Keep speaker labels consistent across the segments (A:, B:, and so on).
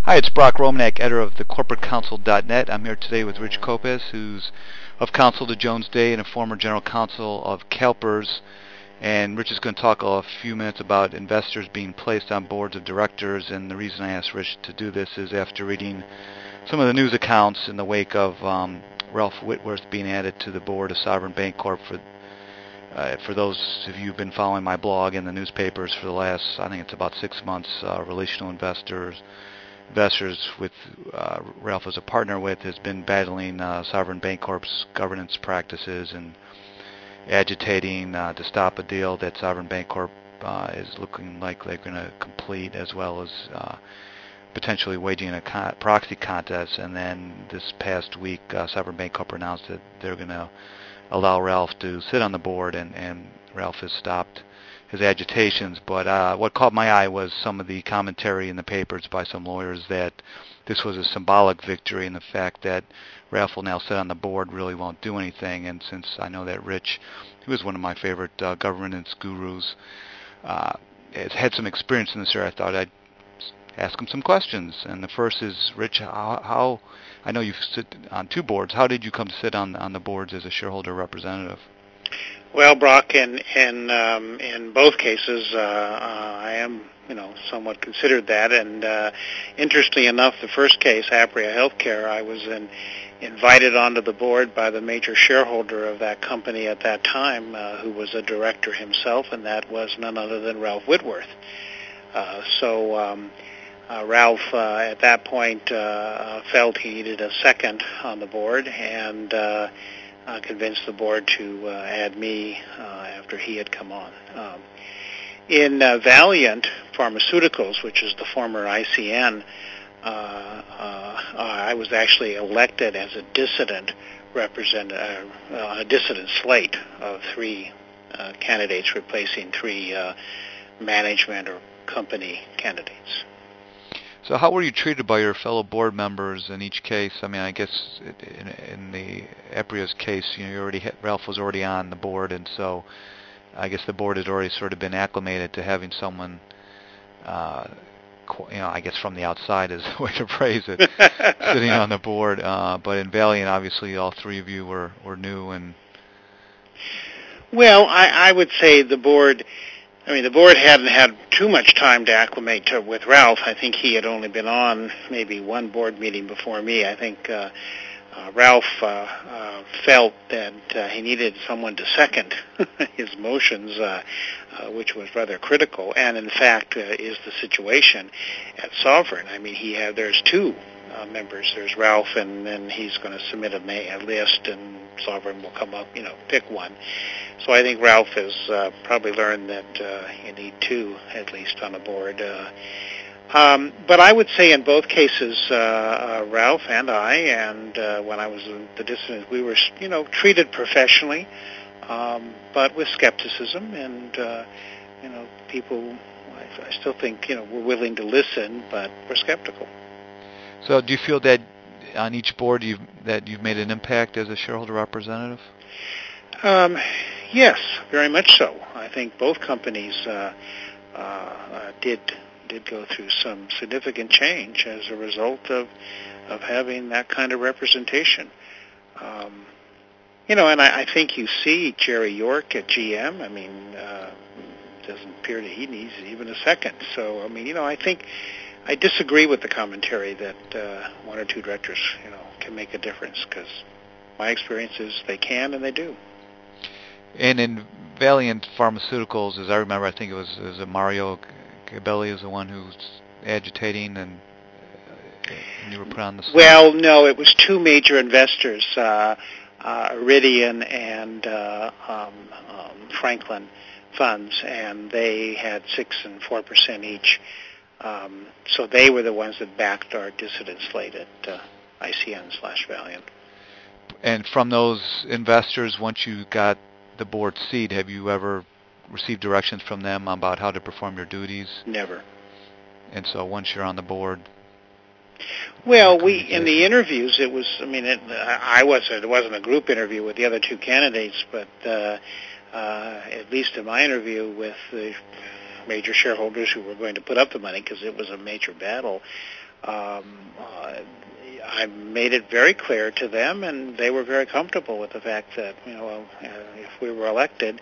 A: Hi, it's Brock Romanek, editor of thecorporatecounsel.net. I'm here today with Rich Kopes, who's of counsel to Jones Day and a former general counsel of CalPERS. And Rich is going to talk a few minutes about investors being placed on boards of directors. And the reason I asked Rich to do this is after reading some of the news accounts in the wake of Ralph Whitworth being added to the board of Sovereign Bancorp. For those of you who've been following my blog and the newspapers for the last, I think it's about 6 months, relational investors with Ralph as a partner with has been battling Sovereign Bancorp's governance practices and agitating to stop a deal that Sovereign Bancorp is looking like they're going to complete, as well as potentially waging a proxy contest. And then this past week, Sovereign Bancorp announced that they're going to allow Ralph to sit on the board, and Ralph has stopped his agitations. But what caught my eye was some of the commentary in the papers by some lawyers that this was a symbolic victory, and the fact that Ralph will now sit on the board really won't do anything. And since I know that Rich, who is one of my favorite governance gurus, has had some experience in this area, I thought I'd ask him some questions. And the first is, Rich, how I know you sit on two boards. How did you come to sit on the boards as a shareholder representative?
B: Well, Brock, in both cases, I am, somewhat considered that. And interestingly enough, the first case, Apria Healthcare, I was invited onto the board by the major shareholder of that company at that time, who was a director himself, and that was none other than Ralph Whitworth. Ralph, at that point, felt he needed a second on the board, and convinced the board to add me after he had come on. In Valeant Pharmaceuticals, which is the former ICN, I was actually elected as a dissident a dissident slate of three candidates replacing three management or company candidates.
A: So how were you treated by your fellow board members in each case? I mean, I guess in the Apria's case, Ralph was already on the board, and so I guess the board had already sort of been acclimated to having someone, I guess from the outside is the way to phrase it, sitting on the board. But in Valeant, obviously, all three of you were new. And
B: well, I would say the board hadn't had too much time to acclimate with Ralph. I think he had only been on maybe one board meeting before me. I think Ralph felt that he needed someone to second his motions, which was rather critical, and in fact is the situation at Sovereign. I mean, there's two members. There's Ralph, and then he's going to submit a list, and Sovereign will come up, pick one. So I think Ralph has probably learned that you need two, at least, on a board. But I would say in both cases, Ralph and I, and when I was the dissident, we were, treated professionally, but with skepticism. And, people, I still think, were willing to listen, but were skeptical.
A: So do you feel that on each board that you've made an impact as a shareholder representative?
B: Yes, very much so. I think both companies did go through some significant change as a result of having that kind of representation. And I think you see Jerry York at GM. I mean, it doesn't appear that he needs even a second. So, I think I disagree with the commentary that one or two directors, can make a difference, because my experience is they can and they do.
A: And in Valeant Pharmaceuticals, as I remember, I think it was Mario Gabelli was the one who was agitating, and you were put on the spot.
B: Well, no, it was two major investors, Iridian and Franklin Funds, and they had 6% and 4% each. So they were the ones that backed our dissident slate at ICN/Valeant.
A: And from those investors, once you got the board seat, have you ever received directions from them about how to perform your duties?
B: Never.
A: And so once you're on the board?
B: Well, in the interviews, it was, it wasn't a group interview with the other two candidates, but at least in my interview with the major shareholders who were going to put up the money because it was a major battle. I made it very clear to them, and they were very comfortable with the fact that, if we were elected,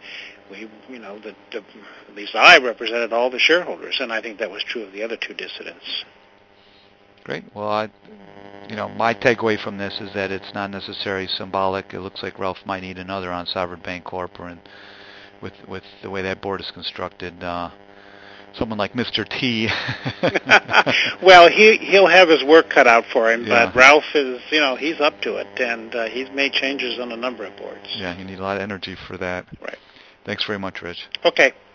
B: at least I represented all the shareholders, and I think that was true of the other two dissidents.
A: Great. Well, my takeaway from this is that it's not necessarily symbolic. It looks like Ralph might need another on Sovereign Bancorp, and with the way that board is constructed, someone like Mr. T.
B: Well, he'll have his work cut out for him,
A: Yeah.
B: but Ralph is, he's up to it, and he's made changes on a number of boards.
A: Yeah, you need a lot of energy for that.
B: Right.
A: Thanks very much, Rich.
B: Okay.